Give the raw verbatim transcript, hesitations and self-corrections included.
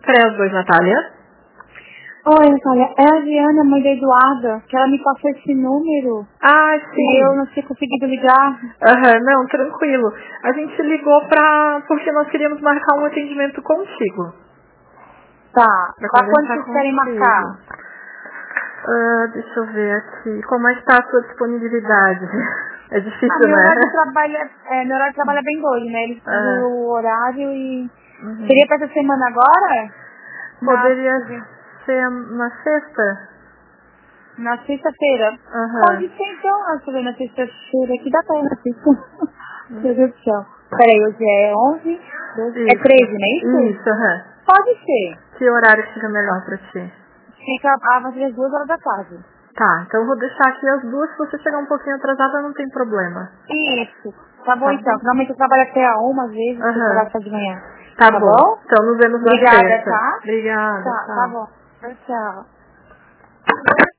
Para as duas, Natália. Oi, Natália. É a Diana, mãe da Eduarda, que ela me passou esse número. Ah, sim. E eu não tinha conseguido ligar. Aham, uhum, não, tranquilo. A gente ligou pra... porque nós queríamos marcar um atendimento contigo. Tá. Pra Pra quando conversar vocês querem contigo. marcar? Uh, deixa eu ver aqui. Como é que tá a sua disponibilidade? É difícil, ah, meu né? horário de trabalho é, é, meu horário de trabalho é bem doido, né? Eles têm Uhum. o horário e... Uhum. Seria pra essa semana agora? Poderia Na, ser na sexta? na sexta-feira. Uhum. Pode ser então. Deixa eu ver, na sexta-feira. Que data é na sexta? Meu Deus do céu. Peraí, hoje é onze, doze, é treze, não é isso? Isso, aham. Uhum. Pode ser. Que horário fica melhor pra ti? Fica a partir das duas horas da tarde. Tá, então eu vou deixar aqui as duas. Se você chegar um pouquinho atrasada, não tem problema. Isso. Tá bom Tá. então. Normalmente eu trabalho até a uma, às vezes, Uhum. eu trabalho só de manhã. Tá, Tá bom. bom? Então nos vemos na Obrigada, sexta. tá? Obrigada, Tá, tchau. tá bom. Tchau.